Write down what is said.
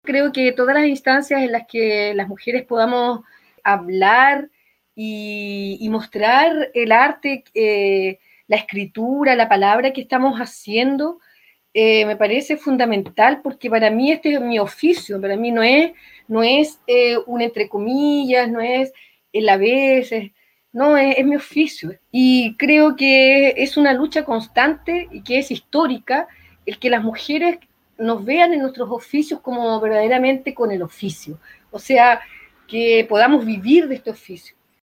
creo que todas las instancias en las que las mujeres podamos hablar y mostrar el arte, la escritura, la palabra que estamos haciendo, me parece fundamental porque para mí este es mi oficio, para mí no es un entre comillas, no es el a veces, no, es mi oficio. Y creo que es una lucha constante y que es histórica el que las mujeres nos vean en nuestros oficios como verdaderamente con el oficio. O sea, que podamos vivir de este oficio.